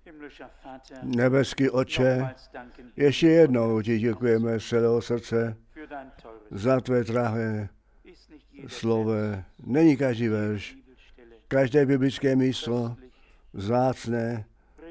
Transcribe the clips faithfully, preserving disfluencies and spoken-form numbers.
Nebeský Otče, ještě jednou ti děkujeme z celého srdce za tvé drahé slovo. Není každý verš, každé biblické místo vzácné.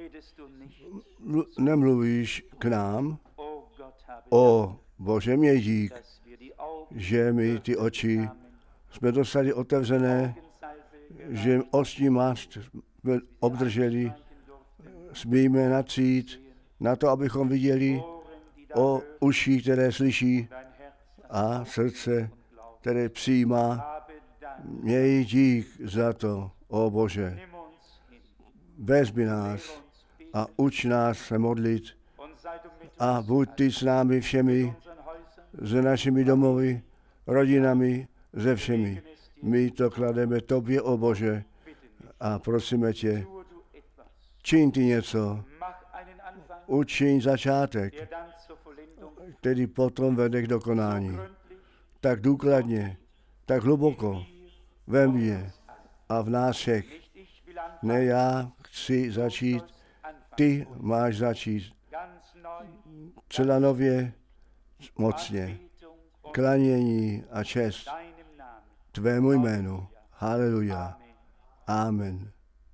Nemluvíš k nám, o Bože měj dík, že my ty oči jsme dostali otevřené, že ostní mast jsme obdrželi, smíme natřít na to, abychom viděli, o uši, které slyší, a srdce, které přijímá. Měj dík za to, o Bože. Vezmi nás a uč nás se modlit a buď ty s námi všemi, s našimi domovy, rodinami, se všemi. My to klademe tobě, o Bože, a prosíme tě, čiň ty něco, učiň začátek, který potom vede k dokonání. Tak důkladně, tak hluboko ve mně a v nás všech. Ne já chci začít, ty máš začít. Celá nově, mocně, klanění a čest tvému jménu. Haleluja. Amen.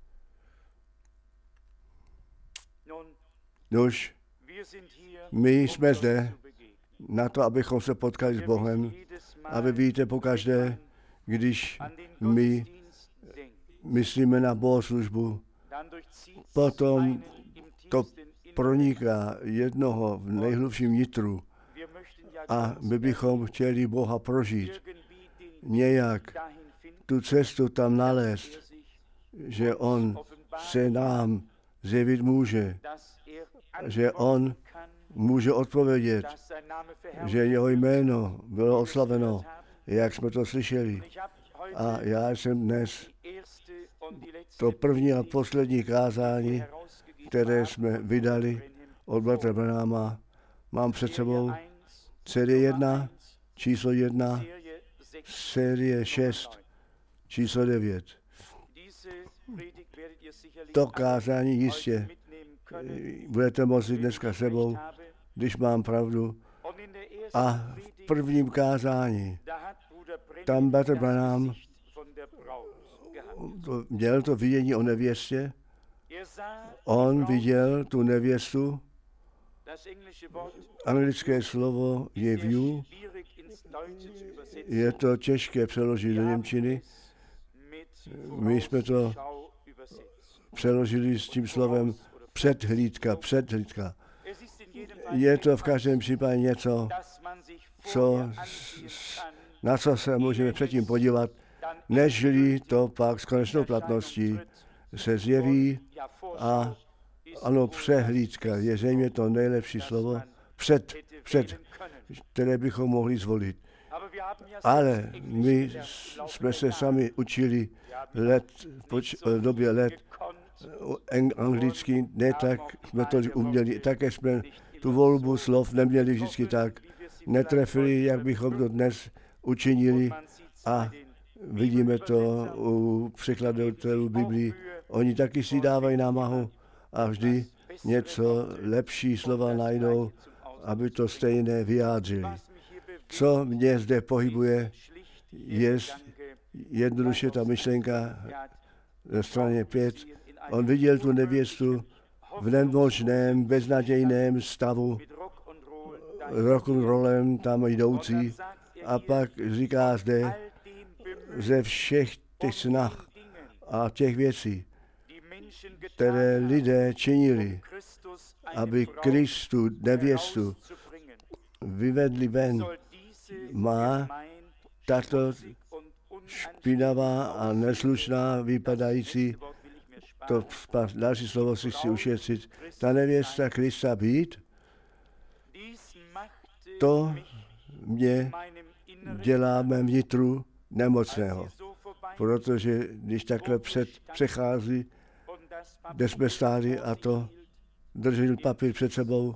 Nož, my jsme zde na to, abychom se potkali s Bohem, a vy víte pokaždé, když my myslíme na bohoslužbu, potom to proniká jednoho v nejhlubším nitru a my bychom chtěli Boha prožít. Nějak tu cestu tam nalézt, že on se nám zjevit může, že on může odpovědět, že jeho jméno bylo oslaveno, jak jsme to slyšeli. A já jsem dnes to první a poslední kázání, které jsme vydali od bratra Branhama, mám před sebou série jedna, číslo jedna, série šest, číslo devět. To kázání jistě budete moci dneska sebou, když mám pravdu. A v prvním kázání, tam bratr Branham to, měl to vidění o nevěstě. On viděl tu nevěstu. Anglické slovo je view. Je to těžké přeložit do němčiny. My jsme to přeložili s tím slovem předhlídka, předhlídka. Je to v každém případě něco, co, na co se můžeme předtím podívat, nežli to pak s konečnou platností se zjeví. A ano, přehlídka je zřejmě to nejlepší slovo, před, před, které bychom mohli zvolit. Ale my jsme se sami učili let, v době let, anglicky, ne tak jsme to uměli, také jsme tu volbu slov neměli vždycky tak, netrefili, jak bychom to dnes učinili, a vidíme to u překladatelů Biblii. Oni taky si dávají námahu a vždy něco lepší slova najdou, aby to stejné vyjádřili. Co mě zde pohybuje, je jednoduše ta myšlenka ze straně pět. On viděl tu nevěstu v nemožném, beznadějném stavu, rock'n'rollem tam jdoucí, a pak říká zde, ze všech těch snah a těch věcí, které lidé činili, aby Kristu nevěstu vyvedli ven, má tato špinavá a neslušná vypadající, to další slovo si chci ušetřit, ta nevěsta Krista být, to mě dělá mém vnitru nemocného. Protože když takhle před, přechází, kde jsme stáli, a to držel papír před sebou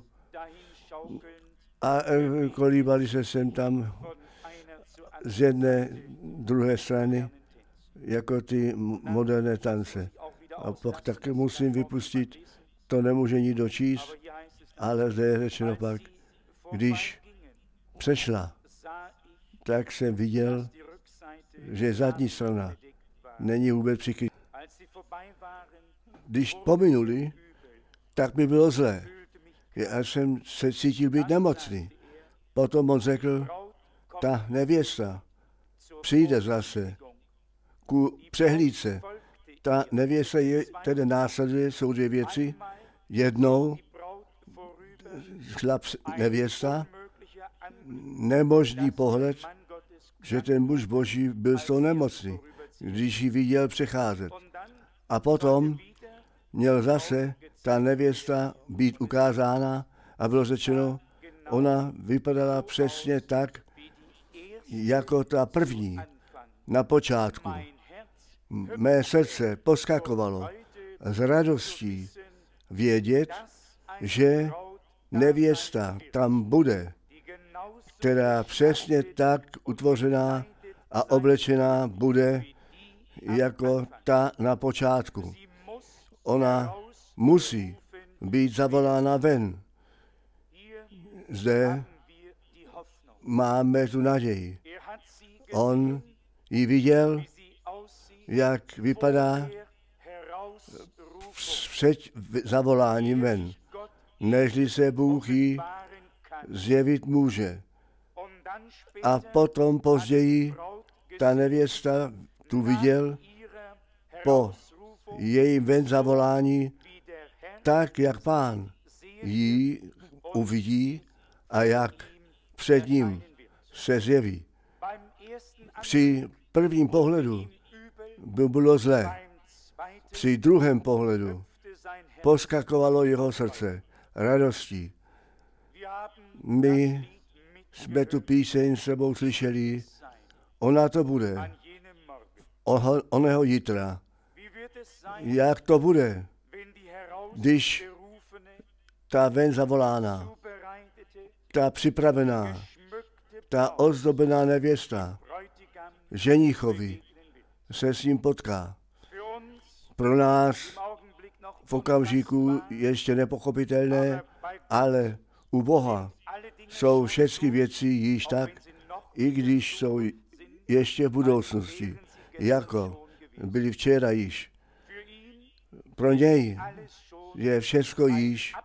a kolíbali se sem tam z jedné druhé strany, jako ty moderné tance. A pak taky musím vypustit to nemůže nikdo číst, ale zde je řečeno pak, když přešla, tak jsem viděl, že zadní strana není vůbec přikrytá. Když pominuli, tak mi bylo zlé. Já jsem se cítil být nemocný. Potom on řekl, ta nevěsta přijde zase ku přehlídce. Ta nevěsta je, tedy následuje, jsou dvě věci. Jednou šla nevěsta, nemožný pohled, že ten muž Boží byl z toho nemocný, když ji viděl přecházet. A potom měl zase ta nevěsta být ukázána a bylo řečeno, ona vypadala přesně tak, jako ta první na počátku. Mé srdce poskakovalo z radostí vědět, že nevěsta tam bude, která přesně tak utvořená a oblečená bude, jako ta na počátku. Ona musí být zavolána ven. Zde máme tu naději. On ji viděl, jak vypadá před zavoláním ven, nežli se Bůh jí zjevit může. A potom později ta nevěsta tu viděl po jejím ven zavolání, tak jak Pán ji uvidí a jak před ním se zjeví. Při prvním pohledu by bylo zlé. Při druhém pohledu poskakovalo jeho srdce radostí. My jsme tu píseň s sebou slyšeli, ona to bude, oho, oného jitra. Jak to bude, když ta ven zavolána, ta připravená, ta ozdobená nevěsta, ženichovi, se s ním potká. Pro nás v okamžiku ještě nepochopitelné, ale u Boha jsou všechny věci již tak, i když jsou ještě v budoucnosti, jako byly včera již. Pro něj je všechno již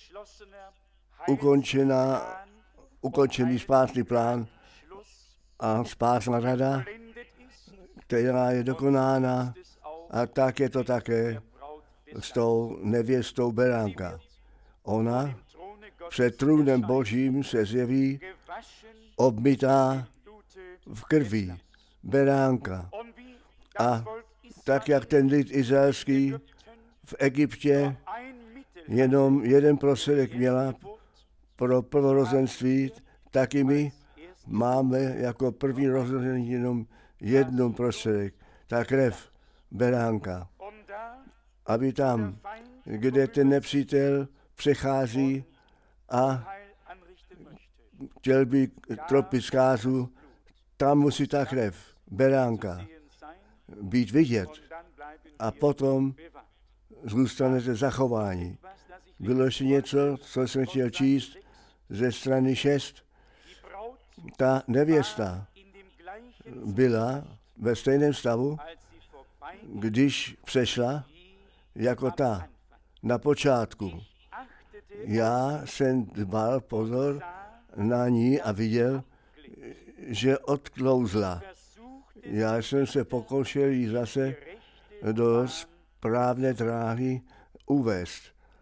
ukončená, ukončený spásný plán a spásná rada, která je dokonána, a tak je to také s tou nevěstou beránka. Ona před trůnem Božím se zjeví obmytá v krvi beránka. A tak, jak ten lid izraelský v Egyptě jenom jeden prostředek měla pro prvorozenství, tak i my máme jako první rozrozený jenom jednou prostředek, ta krev beránka. Aby tam, kde ten nepřítel přechází a chtěl by tropit zkázu, tam musí ta krev beránka být vidět a potom zůstanete zachování. Bylo ještě něco, co jsem chtěl číst ze strany šest. Ta nevěsta byla ve stejném stavu, když přešla jako ta na počátku. Já jsem dbal pozor na ní a viděl, že odklouzla. Já jsem se pokoušel jí zase do správné dráhy uvést.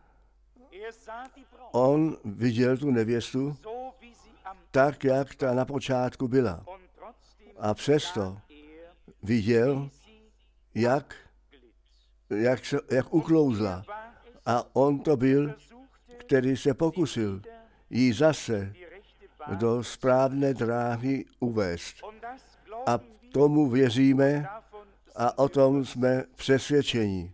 On viděl tu nevěstu tak, jak ta na počátku byla. A přesto viděl, jak, jak, se, jak uklouzla. A on to byl, který se pokusil jí zase do správné dráhy uvést. A tomu věříme a o tom jsme přesvědčeni,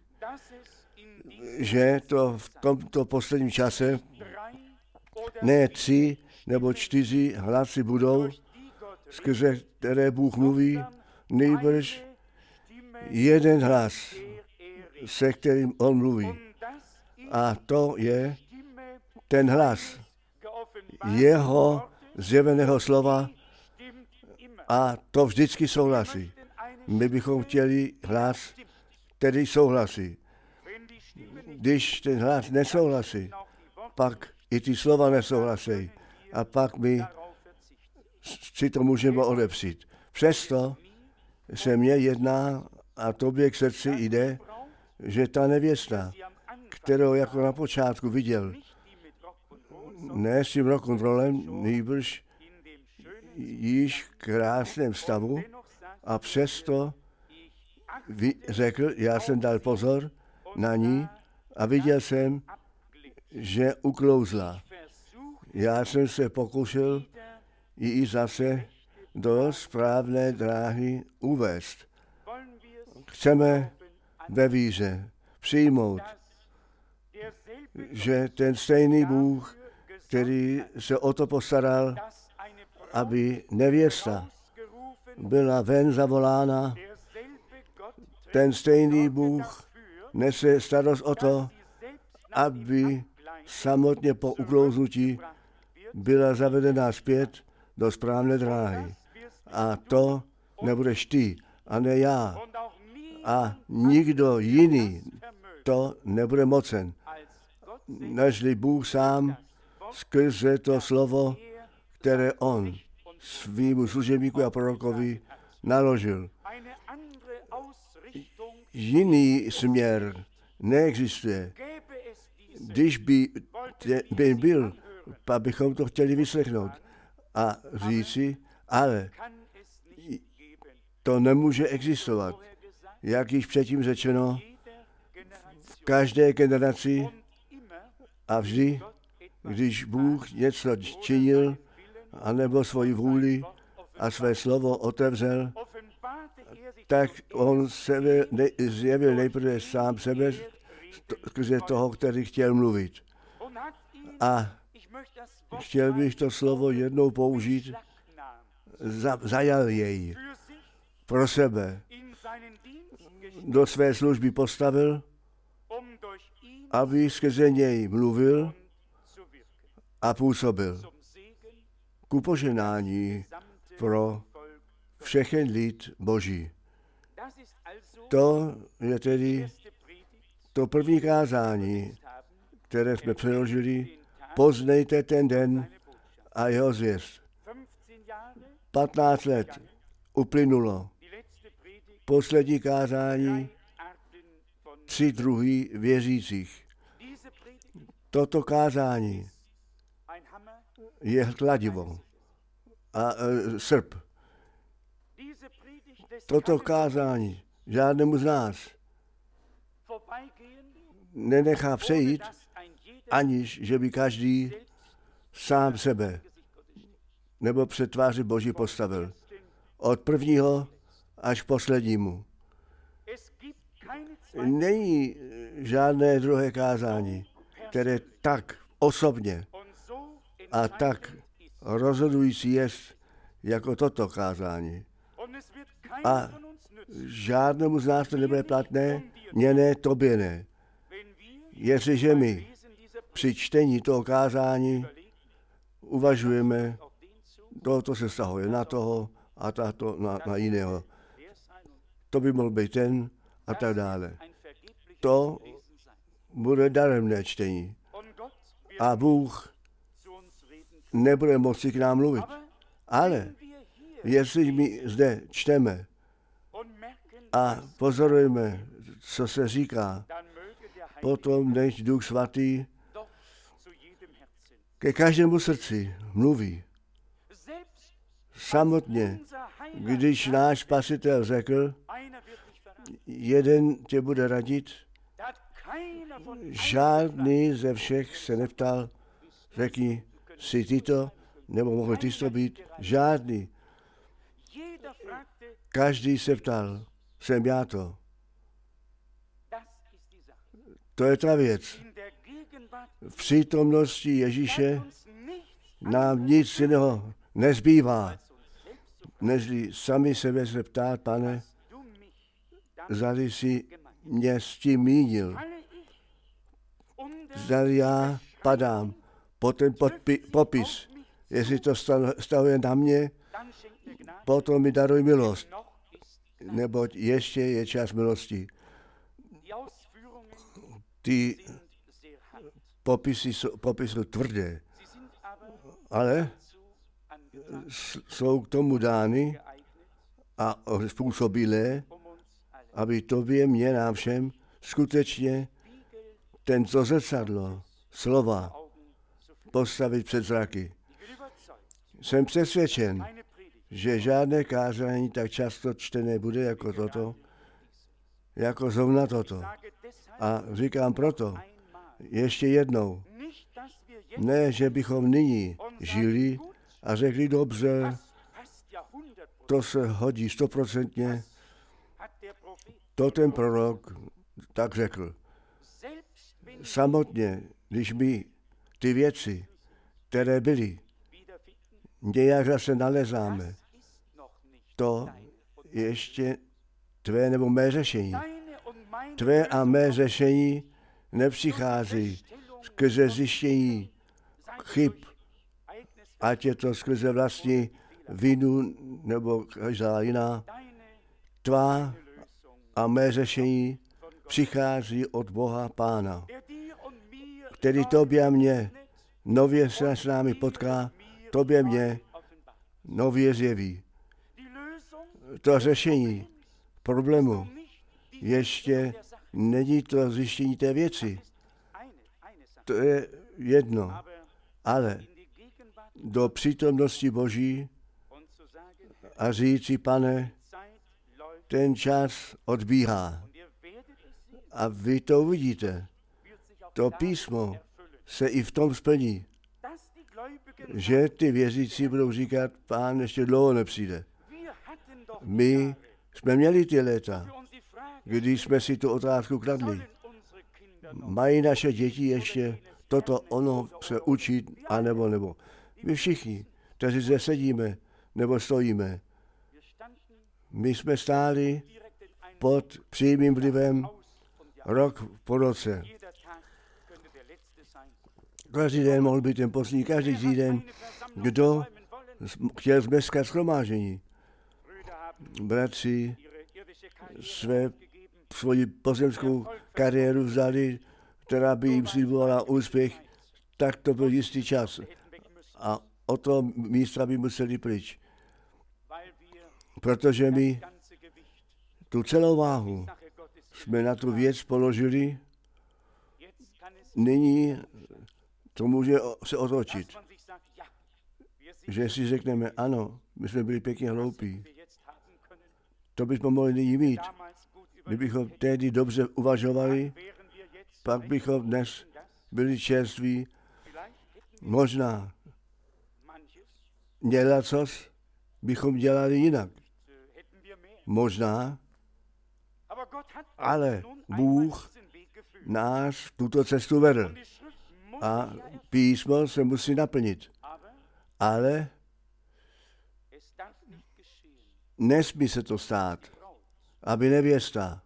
že to v tomto posledním čase ne tři nebo čtyři hlasy budou, skrze které Bůh mluví, nejbrž jeden hlas, se kterým on mluví. A to je ten hlas jeho zjeveného slova a to vždycky souhlasí. My bychom chtěli hlas, který souhlasí. Když ten hlas nesouhlasí, pak i ty slova nesouhlasí a pak my si to můžeme odepřít. Přesto se mně jedná a tobě k srdci jde, že ta nevěsta, kterou jako na počátku viděl, ne s tím rock'n'rollem, nýbrž již v krásném stavu a přesto řekl, já jsem dal pozor na ní a viděl jsem, že uklouzla. Já jsem se pokoušel ji zase do správné dráhy uvést. Chceme ve víře přijmout, že ten stejný Bůh, který se o to postaral, aby nevěsta byla ven zavolána, ten stejný Bůh nese starost o to, aby samotně po uklouznutí byla zavedena zpět do správné dráhy. A to nebudeš ty, a ne já. A nikdo jiný to nebude mocen, nežli Bůh sám skrze to slovo, které on svýmu služebníku a prorokovi naložil. Jiný směr neexistuje. Když by, by byl, pak bychom to chtěli vyslechnout a říci, ale to nemůže existovat. Jak již předtím řečeno, v každé generaci a vždy, když Bůh něco činil, anebo svoji vůli a své slovo otevřel, tak on sebe ne, zjevil nejprve sám sebe skrze toho, který chtěl mluvit. A chtěl bych to slovo jednou použít, za, zajal jej pro sebe, do své služby postavil, aby skrze něj mluvil a působil ku požehnání pro všechen lid Boží. To je tedy to první kázání, které jsme přeložili. Poznejte ten den a jeho zvěst. patnáct let uplynulo. Poslední kázání tři druhy věřících. Toto kázání je kladivo a e, srp. Toto kázání žádnému z nás nenechá přejít, aniž že by každý sám sebe nebo před tváři Boží postavil. Od prvního až k poslednímu. Není žádné druhé kázání, které tak osobně a tak rozhodující je jako toto kázání. A žádnému z nás to nebude platné, mně ne, tobě ne. Jestliže my při čtení toho kázání uvažujeme, to se vztahuje na toho a tato na, na jiného. To by mohl být ten a tak dále. To bude daremné čtení. A Bůh nebude moci k nám mluvit. Ale jestli my zde čteme a pozorujeme, co se říká, potom než Duch Svatý ke každému srdci mluví. Samotně, když náš Spasitel řekl, jeden tě bude radit, žádný ze všech se neptal, řekni, jsi ty to, nebo mohl ty to být, žádný. Každý se ptal, jsem já to. To je ta věc. V přítomnosti Ježíše nám nic jiného nezbývá, nežli sami sebe se ptát, Pane, zali si mě s tím mínil. zda já padám po ten podpi- popis. Jestli to stavuje na mě, potom mi daruj milost, neboť ještě je čas milosti. Ty popisy jsou, popisy jsou tvrdé, ale jsou k tomu dány a způsobilé, aby tobě, mě, nám všem skutečně tento zrcadlo slova postavit před zraky. Jsem přesvědčen, že žádné kázání tak často čtené bude jako toto, jako zrovna toto. A říkám proto, ještě jednou, ne, že bychom nyní žili a řekli dobře, to se hodí stoprocentně, to ten prorok tak řekl. Samotně, když my ty věci, které byly, nějak zase nalezáme, to ještě tvé nebo mé řešení. Tvé a mé řešení nepřichází skrze zjištění chyb, ať je to skrze vlastní vinu nebo každá jiná. Tvá a mé řešení přichází od Boha Pána, který tobě a mě nově se s námi potká, tobě mě nově zjeví. To řešení problému ještě není to zjištění té věci. To je jedno, ale do přítomnosti Boží a říci, Pane, ten čas odbíhá. A vy to uvidíte. To písmo se i v tom splní, že ty věřící budou říkat, Pán ještě dlouho nepřijde. My jsme měli ty léta, když jsme si tu otázku kladli. Mají naše děti ještě toto ono se učit, anebo nebo. My všichni, kteří zde sedíme, nebo stojíme, my jsme stáli pod přímým vlivem rok po roce. Každý den mohl být ten poslední, každý týden, kdo chtěl zmeskat shromáždění. Bratři své, svoji pozemskou kariéru vzali, která by jim slibovala úspěch, tak to byl jistý čas. A o to místa by museli pryč. Protože my tu celou váhu jsme na tu věc položili, nyní to může se otočit. Že si řekneme, ano, my jsme byli pěkně hloupí. To bychom mohli nyní mít. Kdybychom tehdy dobře uvažovali, pak bychom dnes byli čerství. Možná dělacos bychom dělali jinak. Možná, ale Bůh nás tuto cestu vedl. A písmo se musí naplnit. Ale nesmí se to stát, aby nevěsta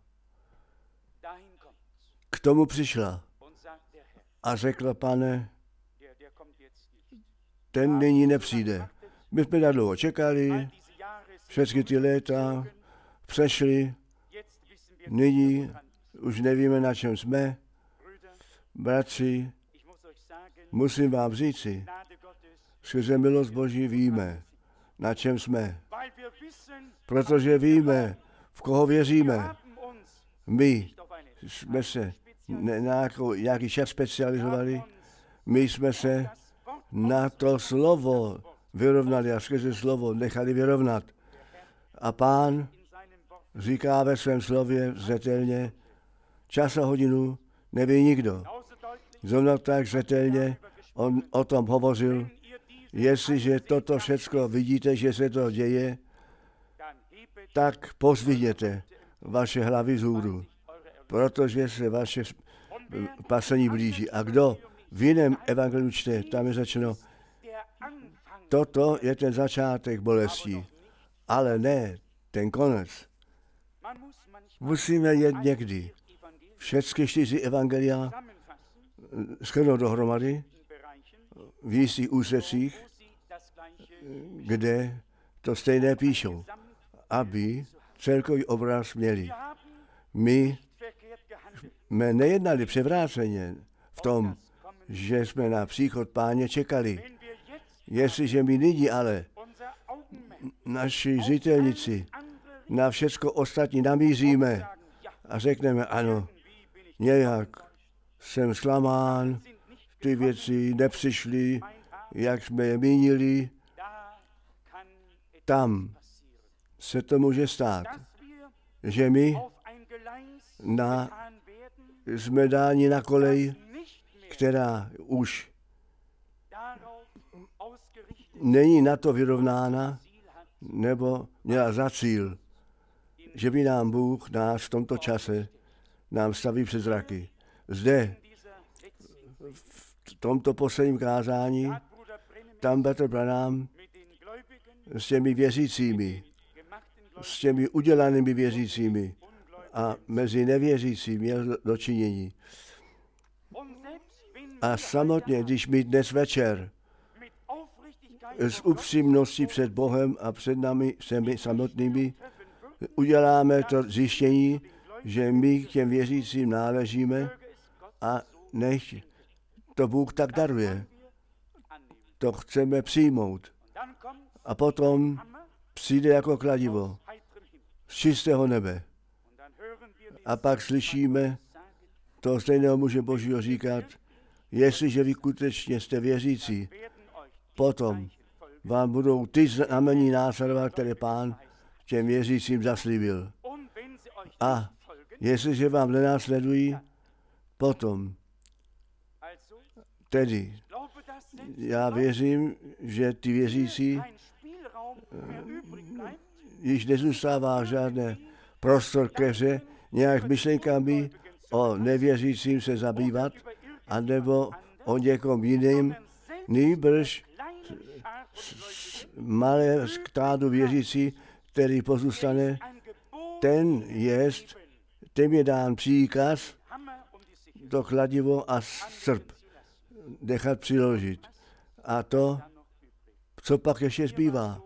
k tomu přišla a řekla, Pane, ten nyní nepřijde. My jsme na dlouho čekali, všechny ty léta přešly, nyní už nevíme, na čem jsme. Bratři, musím vám říci, skrze milost Boží víme, na čem jsme. Protože víme, v koho věříme. My jsme se nějaký čas specializovali, my jsme se na to slovo vyrovnali a skrze slovo nechali vyrovnat. A Pán říká ve svém slově zřetelně, čas a hodinu neví nikdo. Zrovna tak zřetelně on o tom hovořil, jestliže toto všecko vidíte, že se to děje, tak pozvihněte vaše hlavy vzhůru, protože se vaše spasení blíží. A kdo v jiném evangeliu čte, tam je řečeno, toto je ten začátek bolestí, ale ne ten konec. Musíme jet někdy všechny čtyři evangelia shrnout dohromady v jistých úsecích, kde to stejné píšou, aby celkový obraz měli. My jsme nejednali převráceně v tom, že jsme na příchod Páně čekali. Jestliže my nyní ale naši zřetelnici na všecko ostatní namíříme a řekneme, ano, nějak jsem zklamán, ty věci nepřišly, jak jsme je mínili, tam se to může stát, že my na, jsme dáni na kolej, která už není na to vyrovnána, nebo měla za cíl, že by nám Bůh nás v tomto čase nám staví před zraky. Zde, v tomto posledním kázání, tam bratr Branham s těmi věřícími, s těmi udělanými věřícími a mezi nevěřícími měl dočinění. A samotně, když my dnes večer s upřímností před Bohem a před námi všemi samotnými uděláme to zjištění, že my k těm věřícím náležíme a nech to Bůh tak daruje. To chceme přijmout. A potom přijde jako kladivo z čistého nebe. A pak slyšíme toho stejného muže Božího říkat, jestliže vy skutečně jste věřící, potom vám budou ty znamení následovat, které Pán těm věřícím zaslíbil. A jestliže vám nenásledují, potom tedy já věřím, že ty věřící již nezůstává žádné prostor ke hře, nějak myšlenkami o nevěřícím se zabývat, anebo o někom jiným, nýbrž malé stádu věřící, který pozůstane, ten jest, ten je dán příkaz, to kladivo a srp nechat přiložit. A to, co pak ještě zbývá.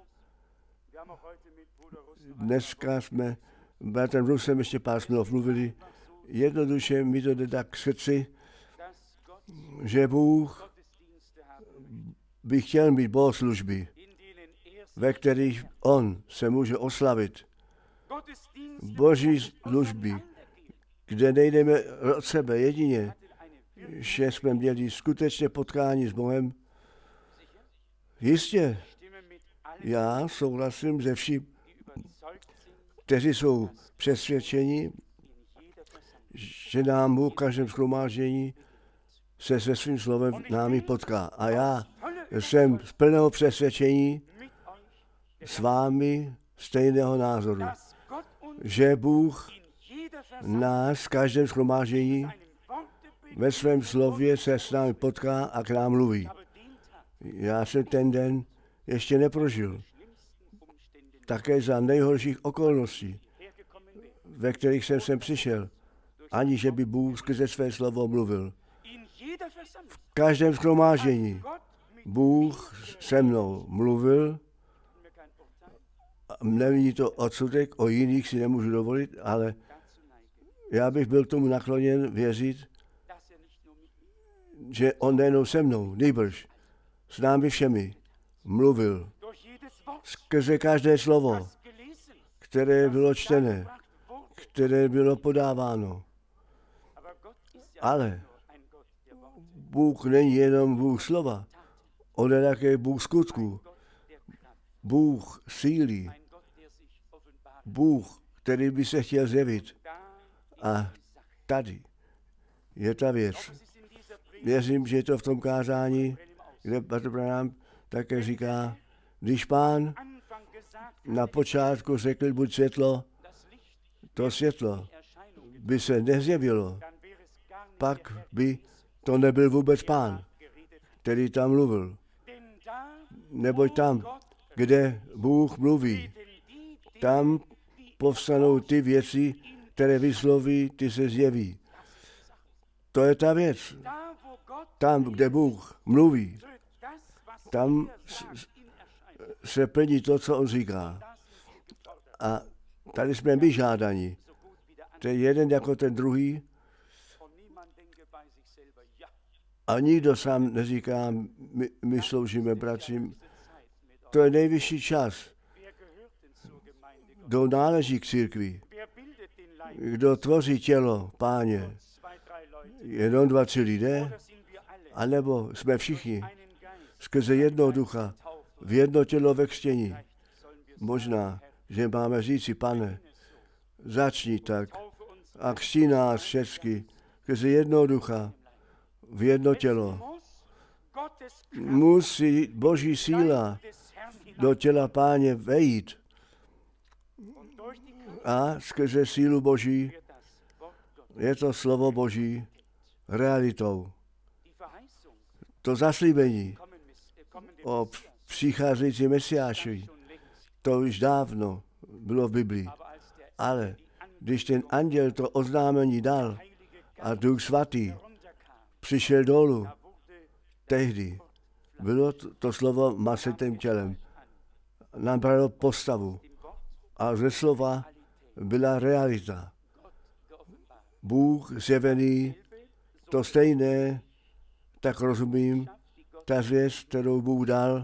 Dneska jsme bratrem Rusem ještě pár slov mluvili, jednoduše mi to jde tak k srdci, že Bůh by chtěl mít bohoslužby, ve kterých on se může oslavit. Boží služby, kde nejdeme od sebe jedině, že jsme měli skutečně potkání s Bohem. Jistě, já souhlasím se vším, kteří jsou přesvědčeni, že nám Bůh v každém shromáždění se se svým slovem námi potká. A já jsem z plného přesvědčení s vámi stejného názoru, že Bůh nás v každém shromáždění ve svém slově se s námi potká a k nám mluví. Já jsem ten den ještě neprožil. Také za nejhorších okolností, ve kterých jsem sem přišel, ani že by Bůh skrze své slovo mluvil. V každém shromáždění Bůh se mnou mluvil. Není to odsudek, o jiných si nemůžu dovolit, ale já bych byl tomu nakloněn věřit, že on nejenom se mnou, nýbrž s námi všemi mluvil skrze každé slovo, které bylo čtené, které bylo podáváno. Ale Bůh není jenom Bůh slova, on je také Bůh skutků, Bůh síly, Bůh, který by se chtěl zjevit. A tady je ta věc. Věřím, že je to v tom kázání, kde bratr Branham také říká, když Pán na počátku řekl, buď světlo, to světlo by se nezjevilo, pak by to nebyl vůbec Pán, který tam mluvil. Neboť tam, kde Bůh mluví, tam povstanou ty věci, které vysloví, ty se zjeví. To je ta věc. tam, kde Bůh mluví, tam se plní to, co on říká. A tady jsme my žádaní. To je jeden jako ten druhý. A nikdo sám neříká, my, my sloužíme bratřím. To je nejvyšší čas. Kdo náleží k církvi? Kdo tvoří tělo, Páně? Jenom dva, tři lidé? A nebo jsme všichni skrze jednoho ducha v jedno tělo ve křtění? Možná, že máme říci, Pane, začni tak a křtí nás všechny skrze jednoho ducha v jedno tělo. Musí Boží síla do těla Páně vejít a skrze sílu Boží je to slovo Boží realitou. To zaslíbení o přicházející Mesiáši, to už dávno bylo v Biblii. Ale když ten anděl to oznámení dal a Duch Svatý přišel dolů, tehdy bylo to, to slovo masitým tělem. Nabralo postavu a ze slova byla realita. Bůh zjevený, to stejné, tak rozumím, ta zvěst, kterou Bůh dal,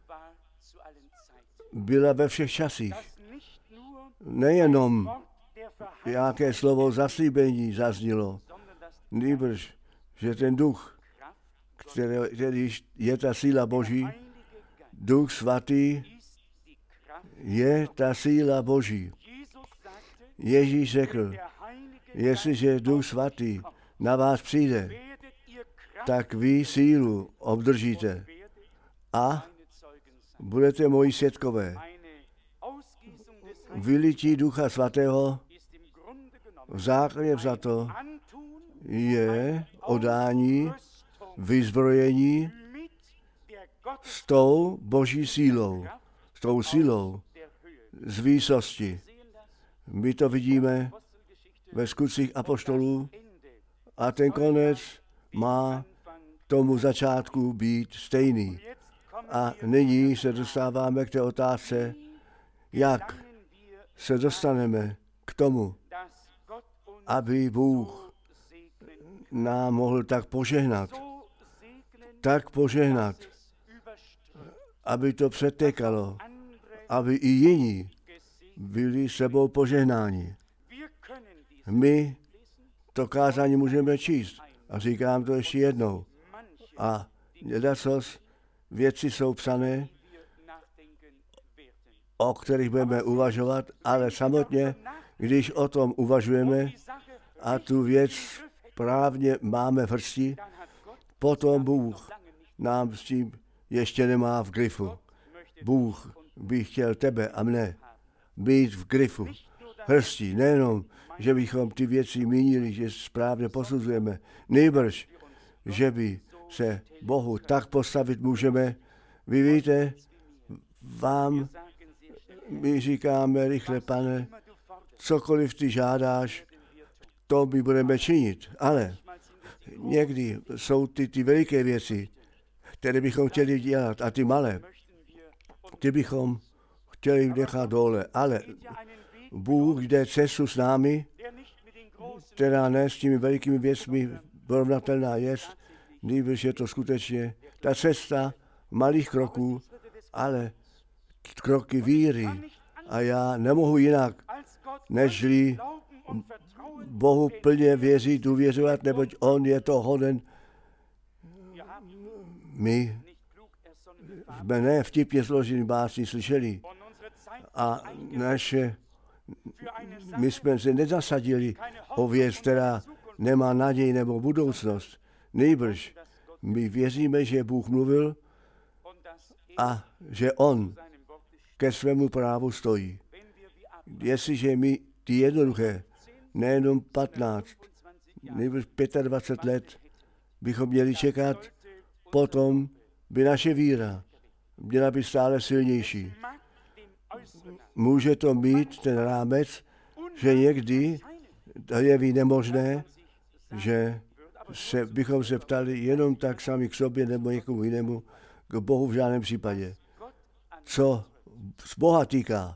byla ve všech časích. Nejenom jaké slovo zaslíbení zaznělo, nýbrž, že ten duch, který, který je ta síla Boží, Duch Svatý je ta síla Boží. Ježíš řekl, jestliže Duch Svatý na vás přijde, tak vy sílu obdržíte a budete moji svědkové. Vylití Ducha Svatého v základě vzato je odání, vyzbrojení s tou Boží sílou, s tou sílou z výsosti. My to vidíme ve skutcích apoštolů a ten konec má tomu začátku být stejný. A nyní se dostáváme k té otázce, jak se dostaneme k tomu, aby Bůh nám mohl tak požehnat, tak požehnat, aby to přetékalo, aby i jiní byli sebou požehnáni. My to kázání můžeme číst a říkám to ještě jednou. A nedacos věci jsou psané, o kterých budeme uvažovat, ale samotně, když o tom uvažujeme a tu věc správně máme v hrsti, potom Bůh nám s tím ještě nemá v grifu. Bůh by chtěl tebe a mne být v grifu, hrsti, nejenom, že bychom ty věci mínili, že správně posuzujeme, nejbrž, že by se Bohu tak postavit můžeme. Vy víte, vám my říkáme rychle, Pane, cokoliv ty žádáš, to my budeme činit. Ale někdy jsou ty, ty veliké věci, které bychom chtěli dělat, a ty malé, ty bychom chtěli nechat dole. Ale Bůh jde cestu s námi, která ne s těmi velikými věcmi porovnatelná je, nýbrž je to skutečně ta cesta malých kroků, ale kroky víry. A já nemohu jinak, nežli Bohu plně věřit, důvěřovat, neboť On je to hoden. My jsme ne vtipně složený básni slyšeli a naše, my jsme se nezasadili o věc, která nemá naději nebo budoucnost. Nejbrž my věříme, že Bůh mluvil a že On ke svému právu stojí. Jestliže my ty jednoduché, nejenom patnáct, nejbrž dvacet pět let, bychom měli čekat, potom by naše víra měla být stále silnější. Může to mít ten rámec, že někdy to je nemožné, že se, bychom se ptali jenom tak sami k sobě nebo někomu jinému, k Bohu v žádném případě. Co z Boha týká,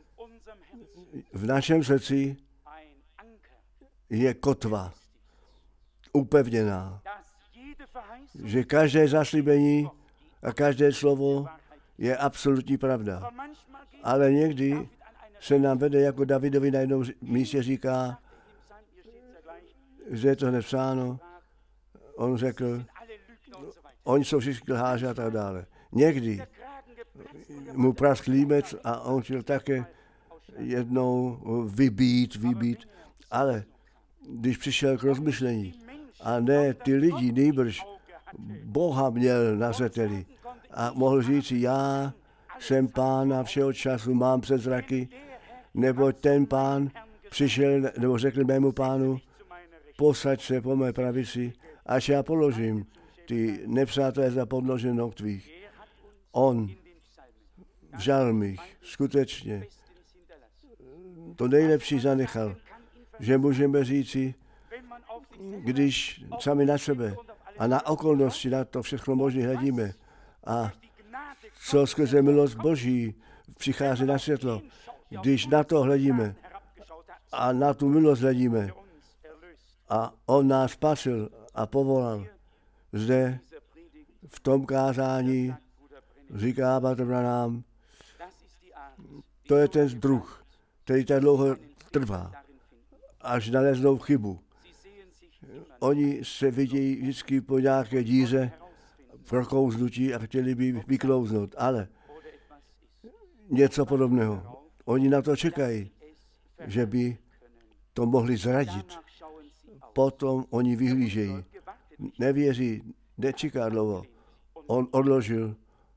v našem srdci je kotva upevněná, že každé zaslíbení a každé slovo je absolutní pravda. Ale někdy se nám vede, jako Davidovi na jednom místě říká, že je to nepsáno. On řekl, oni jsou všichni lháři a tak dále. Někdy mu praskl límec a on chtěl také jednou vybít, vybít, ale když přišel k rozmyšlení, a ne ty lidi, nejbrž Boha měl na zřeteli a mohl říct, já jsem Pána všeho času, mám před zraky, nebo ten Pán přišel, nebo řekl mému Pánu, posaď se po mé pravici, až já položím ty nepřátelé za podnože noh tvých. On v žalmích skutečně to nejlepší zanechal, že můžeme říci, když sami na sebe a na okolnosti, na to všechno možné hledíme a co skrze milost Boží přichází na světlo, když na to hledíme a na tu milost hledíme a on nás spasil a povolal. Zde v tom kázání říká bratr Branham, to je ten druh, který tak dlouho trvá, až naleznou chybu. Oni se vidějí vždycky po nějaké díře prokouznutí a chtěli by vyklouznout, ale něco podobného. Oni na to čekají, že by to mohli zradit. Potom oni vyhlížejí. Nevěří, nečeká dlouho. On odložil.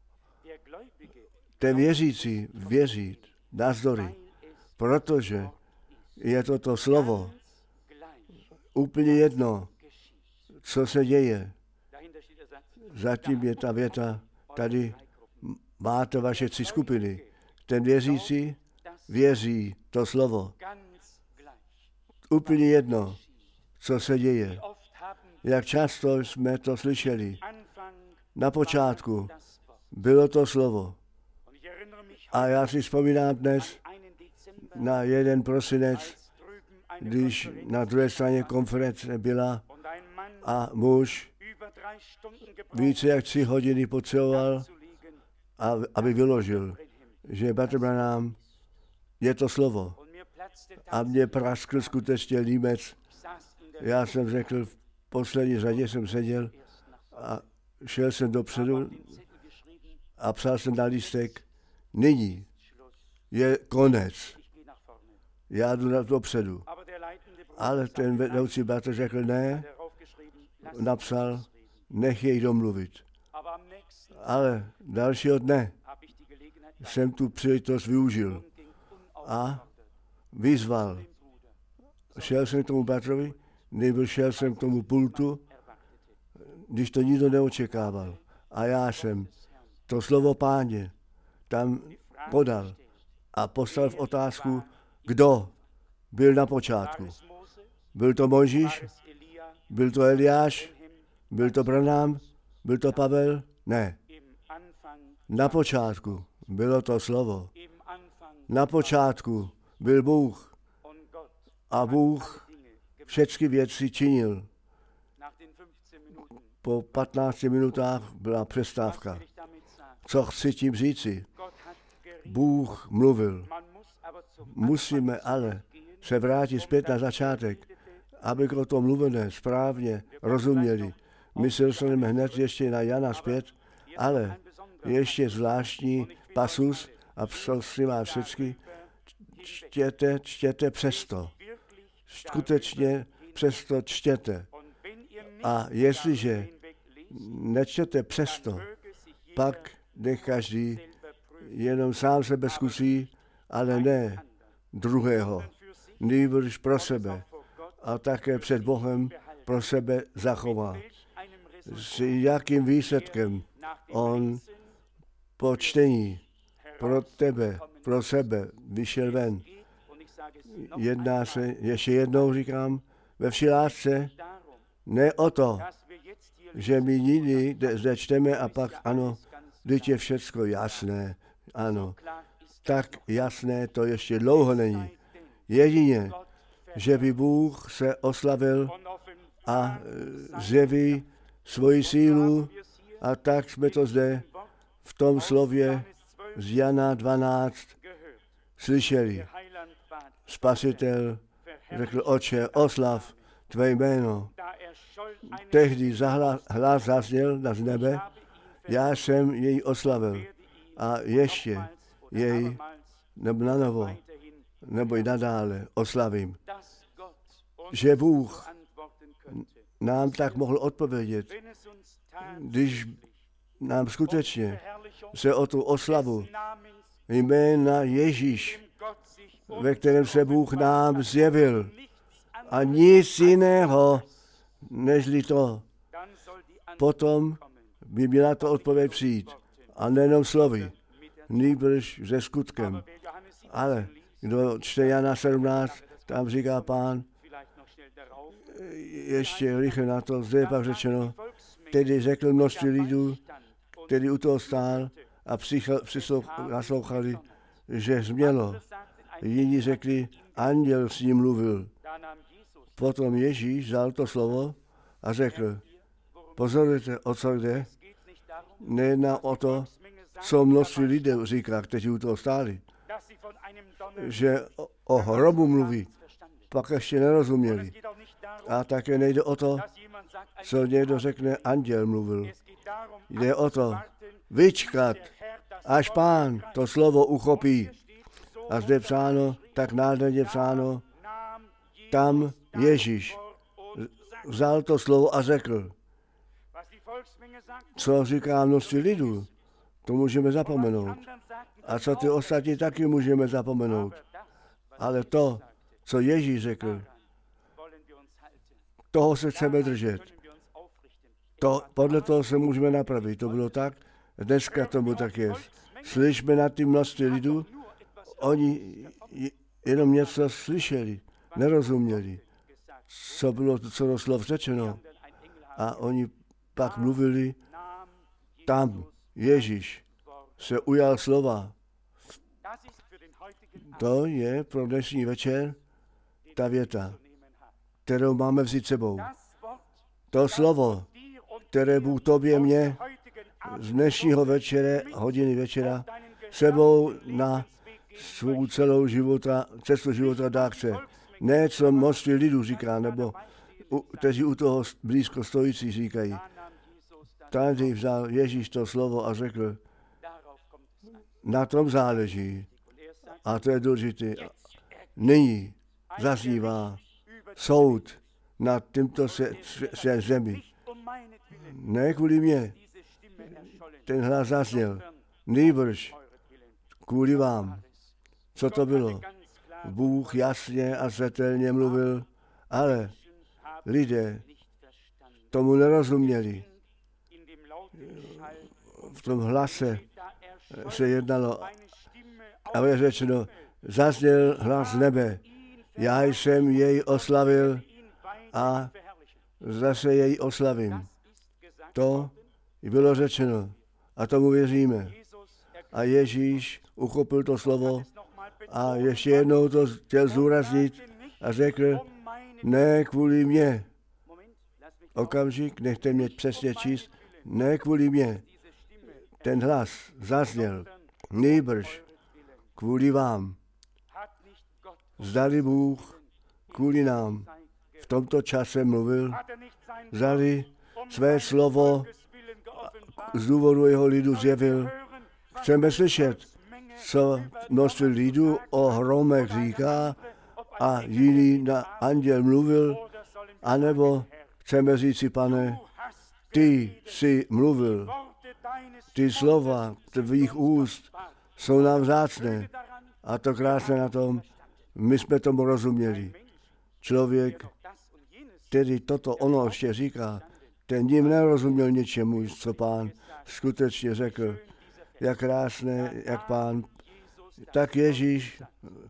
Ten věřící věří navzdory, protože je to to slovo úplně jedno, co se děje. Zatím je ta věta, tady máte vaše tři skupiny. Ten věřící věří to slovo. Úplně jedno, co se děje. Jak často jsme to slyšeli. Na počátku bylo to slovo. A já si vzpomínám dnes na jeden prosinec, když na druhé straně konference byla a muž více jak tři hodiny potřeboval, aby vyložil, že bratr Branham je to slovo. A mě praskl skutečně límec. Já jsem řekl, v poslední řadě jsem seděl a šel jsem dopředu a psal jsem na lístek, nyní je konec. Já jdu dopředu. Ale ten vedoucí bratr řekl, ne, napsal, nech jej domluvit. Ale dalšího dne jsem tu příležitost využil a vyzval. Šel jsem k tomu bratrovi, nebo šel jsem k tomu pultu, když to nikdo neočekával. A já jsem to slovo Páně tam podal a poslal v otázku, kdo byl na počátku. Byl to Mojžíš? Byl to Eliáš? Byl to Branham? Byl to Pavel? Ne. Na počátku bylo to slovo. Na počátku byl Bůh. A Bůh všechny věci činil. Po patnácti minutách byla přestávka. Co chci tím říci? Bůh mluvil. Musíme ale se vrátit zpět na začátek, aby o tom mluvené správně rozuměli. Myslel jsem hned ještě na Jana zpět, ale ještě zvláštní pasus a prosím vás všechny, čtěte, čtěte přesto. Skutečně přesto čtěte. A jestliže nečtěte přesto, pak nech každý jenom sám sebe zkusí, ale ne druhého. Nýbrž pro sebe a také před Bohem pro sebe zachová. S jakým výsledkem on po čtení pro tebe, pro sebe vyšel ven. Jedná se, ještě jednou říkám, ve vší lásce Ne o to, že my nyní zde čteme a pak ano, teď je všecko jasné. Ano, tak jasné to ještě dlouho není. Jedině, že by Bůh se oslavil a zjeví svoji sílu, a tak jsme to zde v tom slově z Jana dvanáct slyšeli. Spasitel řekl, Otče, oslav tvé jméno. Tehdy hlas zazněl na z nebe, já jsem jej oslavil a ještě jej nebo na novo, nebo i nadále oslavím. Že Bůh nám tak mohl odpovědět, když nám skutečně se o tu oslavu jména Ježíš, ve kterém se Bůh nám zjevil, a nic jiného, nežli to. Potom by měla to odpověď přijít. A nejenom slovy, nýbrž se skutkem. Ale kdo čte Jana sedmnáct, tam říká Pán, ještě rychle na to, zde je pak řečeno, tedy řekl množství lidů, který u toho stál a naslouchali, že změlo. Jiní řekli, anděl s ním mluvil. Potom Ježíš vzal to slovo a řekl, pozorujte, o co jde. Nejedná o to, co množství lidí říká, kteří u toho stáli. Že o, o hrobu mluví, pak ještě nerozuměli. A také nejde o to, co někdo řekne, anděl mluvil. Jde o to, vyčkat, až Pán to slovo uchopí. A zde psáno, tak nádherně psáno, tam Ježíš vzal to slovo a řekl. Co říká množství lidů, to můžeme zapomenout. A co ty ostatní taky můžeme zapomenout. Ale to, co Ježíš řekl, toho se chceme držet. To, podle toho se můžeme napravit. To bylo tak, dneska tomu tak je. Slyšme na ty množství lidů, oni jenom něco slyšeli, nerozuměli, co bylo co do slov řečeno. A oni pak mluvili, tam Ježíš se ujal slova. To je pro dnešní večer ta věta, kterou máme vzít sebou. To slovo, které Bůh tobě mě z dnešního večera, hodiny večera, sebou na svou celou života, cestu života dárce. Ne, co množství lidů říká, nebo u, kteří u toho blízko stojící říkají. Tady vzal Ježíš to slovo a řekl, na tom záleží. A to je důležité. Nyní zaznívá soud nad tímto se, se zemi. Ne kvůli mě. Ten hlas zazněl. Nýbrž kvůli vám. Co to bylo? Bůh jasně a zřetelně mluvil, ale lidé tomu nerozuměli. V tom hlase se jednalo, a je řečeno, zazněl hlas z nebe. Já jsem jej oslavil a zase jej oslavím. To bylo řečeno a tomu věříme. A Ježíš uchopil to slovo a ještě jednou to chtěl zdůraznit a řekl, ne kvůli mě. Okamžik, nechte mě přesně číst, ne kvůli mě. Ten hlas zazněl, nýbrž kvůli vám. Zdali Bůh kvůli nám v tomto čase mluvil, zdali své slovo z důvodu jeho lidu zjevil. Chceme slyšet, co množství lidů o hromech říká a jiný na anděl mluvil, anebo chceme říci, Pane, ty jsi mluvil, ty slova tvých úst jsou nám vzácné. A to krásné na tom, my jsme tomu rozuměli. Člověk, který toto ono ještě říká, ten ním nerozuměl něčemu, co Pán skutečně řekl. Jak krásné, jak Pán, tak Ježíš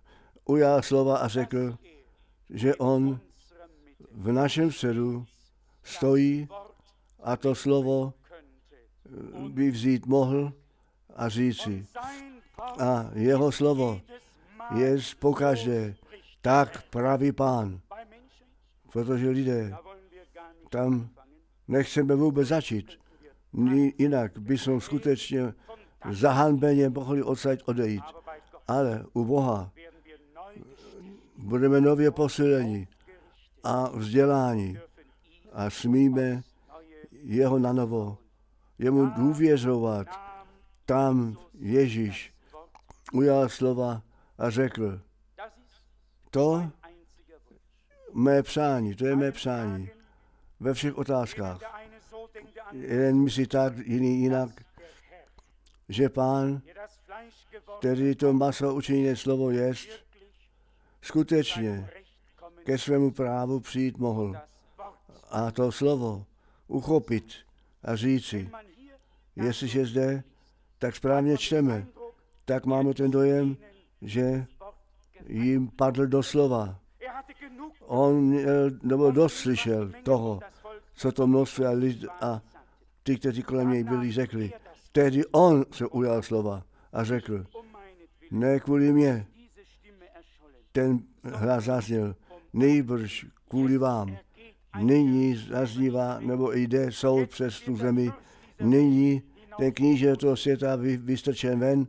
ujal slova a řekl, že on v našem středu stojí a to slovo by vzít mohl a říci. A jeho slovo je pokaždé tak pravý Pán, protože lidé, tam nechceme vůbec začít. Jinak bychom skutečně zahanbeně mohli odsaď odejít. Ale u Boha budeme nově posileni a vzděláni a smíme jeho nanovo, jemu důvěřovat. Tam Ježíš ujal slova a řekl, to mé přání, to je mé přání ve všech otázkách. Jeden myslí tak, jiný jinak, že Pán, který to maso učiněné slovo jest, skutečně ke svému právu přijít mohl a to slovo uchopit a říci, jestliže zde tak správně čteme, tak máme ten dojem, že jim padl do slova. On měl, nebo dost slyšel toho, co to množství a, lid, a ty, kteří kolem něj byli, řekli. Tehdy on se ujal slova a řekl, ne kvůli mě, ten hlas zazněl, nejbrž kvůli vám. Nyní zaznívá, nebo jde soud přes tu zemi, nyní ten kníže toho světa vy, vystrčen ven.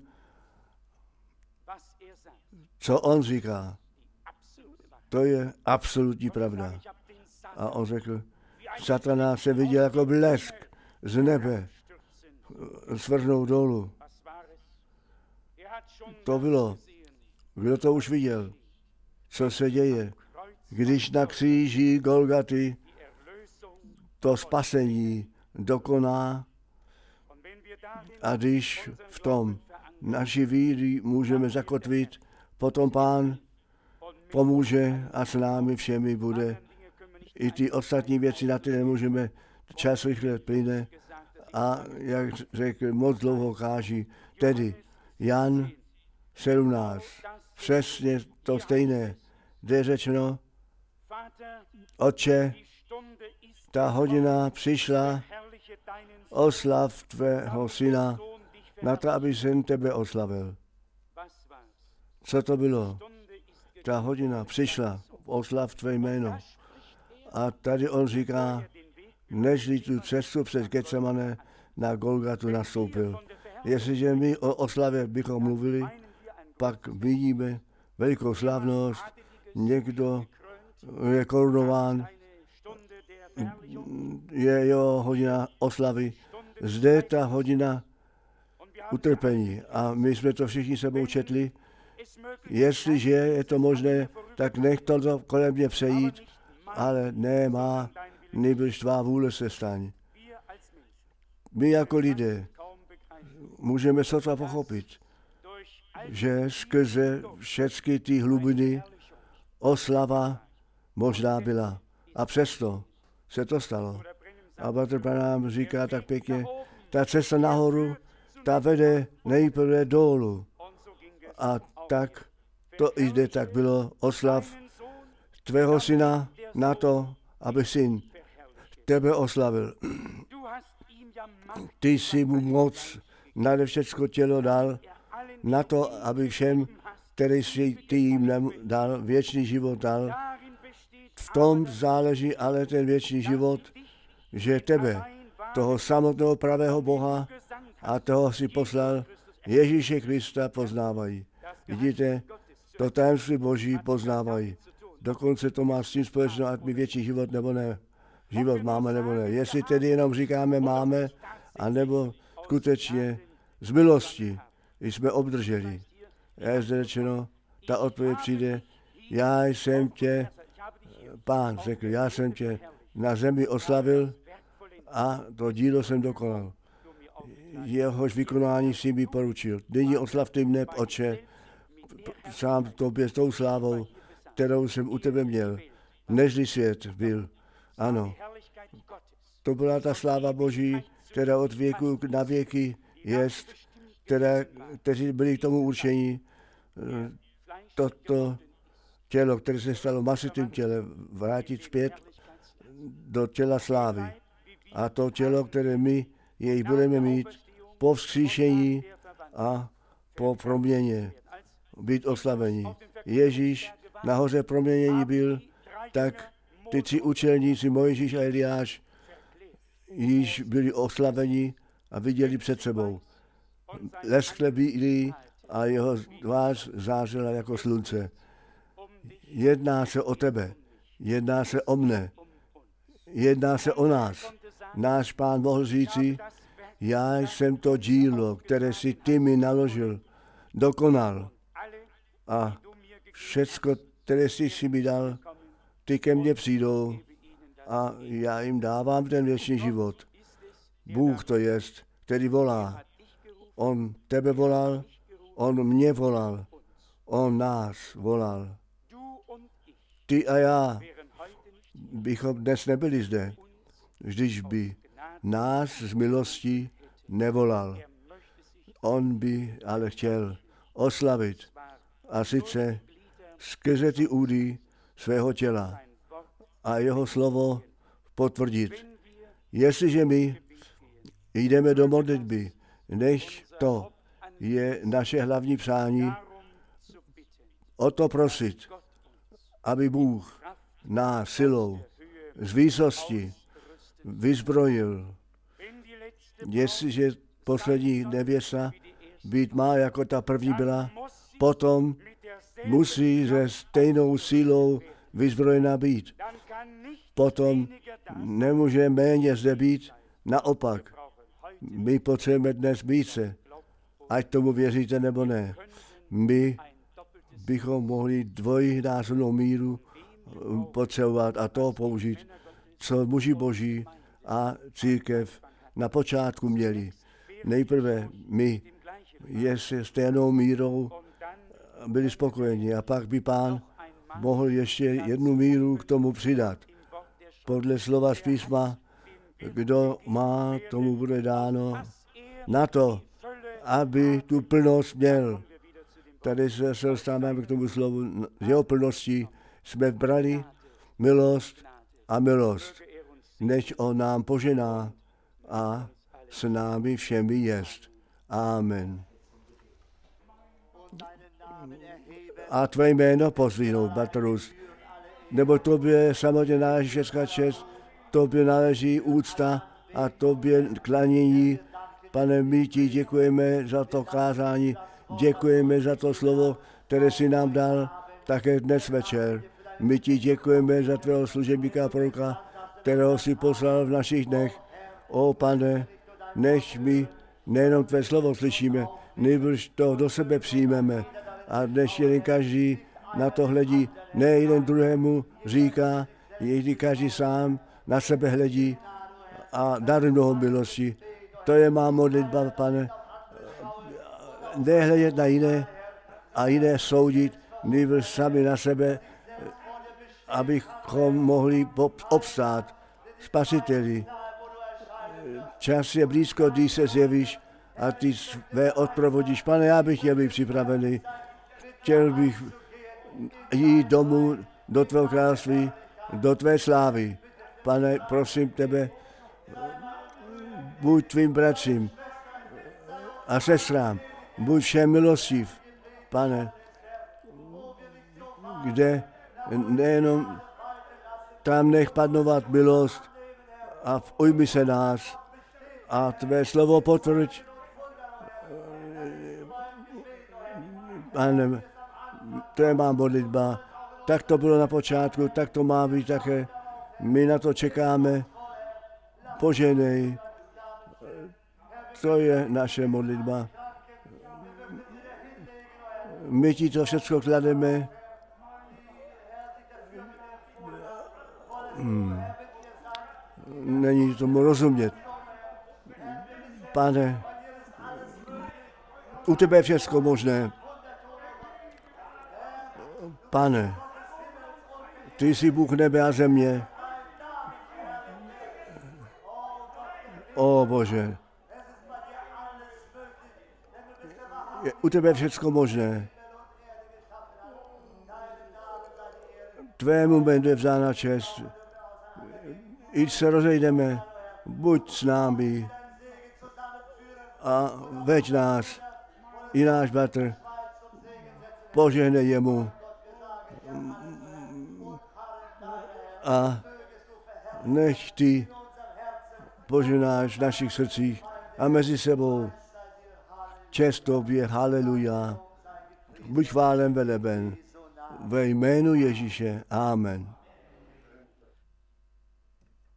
Co on říká, to je absolutní pravda. A on řekl, Satana se viděl jako blesk z nebe, svrhnout dolů. To bylo, kdo to už viděl, co se děje, když na kříži Golgaty to spasení dokoná a když v tom naši víry můžeme zakotvit, potom Pán pomůže a s námi všemi bude. I ty ostatní věci, na ty nemůžeme, čas rychle plyne a jak řekl, moc dlouho káží. Tedy Jan sedmnáct, přesně to stejné, kde je řečeno, Otče, ta hodina přišla, oslav tvého syna, na to, aby jsem tebe oslavil. Co to bylo? Ta hodina přišla, oslav tvé jméno. A tady on říká, nežli tu cestu přes Getsemane na Golgatu nastoupil. Jestliže my o oslavě bychom mluvili, pak vidíme velikou slavnost, někdo je korunován, je jeho hodina oslavy, zde ta hodina utrpení. A my jsme to všichni sebou četli. Jestliže je to možné, tak nech to kolem mě přejít, ale nemá, nejbrž tvá vůle se staň. My jako lidé můžeme sotva pochopit, že skrze všechny ty hlubiny oslava možná byla. A přesto se to stalo. A bratr Branham říká tak pěkně, ta cesta nahoru, ta vede nejprve dolů. A tak to i zde tak bylo, oslav tvého syna na to, aby syn tebe oslavil. Ty jsi mu moc nade všecko tělo dal, na to, aby všem, který si ty jim dal, věčný život dal. V tom záleží ale ten věčný život, že tebe, toho samotného pravého Boha a toho si poslal Ježíše Krista poznávají. Vidíte, to tajemství Boží poznávají. Dokonce to má s tím společnou, ať my větší život nebo ne. Život máme nebo ne. Jestli tedy jenom říkáme máme, anebo skutečně z milosti jsme obdrželi. Je zde řečeno, ta odpověď přijde, já jsem tě, Pán řekl, já jsem tě na zemi oslavil a to dílo jsem dokonal. Jehož vykonání si mi poručil. Nyní oslav ty mne, Otče, sám tobě s tou slávou, kterou jsem u tebe měl, nežli svět byl. Ano, to byla ta sláva Boží, která od věku na věky jest, která, kteří byli k tomu určení, toto tělo, které se stalo masitým tělem, vrátit zpět do těla slávy. A to tělo, které my jej budeme mít po vzkříšení a po proměně, být oslavení. Ježíš nahoře proměnění byl, tak ty tři učelníci, Mojžíš a Eliáš, již byli oslaveni a viděli před sebou. Leskle bílý a jeho tvář zářila jako slunce. Jedná se o tebe, jedná se o mne, jedná se o nás. Náš Pán mohl říci, já jsem to dílo, které si ty mi naložil, dokonal. A všecko, které jsi si mi dal, ty ke mně přijdou a já jim dávám ten věčný život. Bůh to jest, který volá. On tebe volal, on mě volal, on nás volal. Ty a já bychom dnes nebyli zde, když by nás z milosti nevolal. On by ale chtěl oslavit, a sice skrze ty údy svého těla a jeho slovo potvrdit. Jestliže my jdeme do modlitby, než to je naše hlavní přání, o to prosit, aby Bůh nás silou z výsosti vyzbrojil. Jestliže poslední nevěsta být má, jako ta první byla, potom musí se stejnou sílou vyzbrojená být. Potom nemůže méně zde být, naopak. My potřebujeme dnes více, ať tomu věříte nebo ne. My bychom mohli dvojnásobnou míru potřebovat a to použít, co muži boží a církev na počátku měli. Nejprve my je se stejnou mírou byli spokojeni a pak by Pán mohl ještě jednu míru k tomu přidat. Podle slova z písma, kdo má, tomu bude dáno na to, aby tu plnost měl. Tady se dostáváme k tomu slovu, z jeho plnosti jsme brali milost a milost, než on nám požená a s námi všemi jest. Amen. A tvé jméno pozvihnout, Bartorus, nebo tobě samotně náleží všechna čest, tobě náleží úcta a tobě klanění. Pane, my ti děkujeme za to kázání, děkujeme za to slovo, které jsi nám dal také dnes večer. My ti děkujeme za tvého služebníka a proroka, kterého jsi poslal v našich dnech. O Pane, než my nejenom tvé slovo slyšíme, nejbrž to do sebe přijmeme. A dnes jeden každý na to hledí, ne jeden druhému říká, jeden každý sám na sebe hledí a daruj mnoho milosti. To je má modlitba, Pane. Nehledět na jiné a jiné soudit, nejbrž sami na sebe, abychom mohli obstát spasiteli. Čas je blízko, když se zjevíš a ty své odprovodíš. Pane, já bych chtěl být připravený. Chtěl bych jít domů do tvého království, do tvé slávy. Pane, prosím tebe, buď tvým bratřím a sestrám, buď všem milostiv, Pane, kde nejenom tam nech padnovat milost a ujmi se nás a tvé slovo potvrď. Pane, to je má modlitba. Tak to bylo na počátku, tak to má být také. My na to čekáme. Poženej. To je naše modlitba. My ti to všechno klademe. Hmm. Není tomu rozumět. Pane, u tebe je všechno možné. Pane, ty jsi Bůh nebe a země. O Bože, je u tebe všechno možné. Tvému bude vzána čest. i se rozejdeme, buď s námi a veď nás, i náš bratr, požehnej jemu a nech ty poženáš v našich srdcích a mezi sebou čest tobě, haleluja, buď chválen, veleben, ve jménu Ježíše, amen.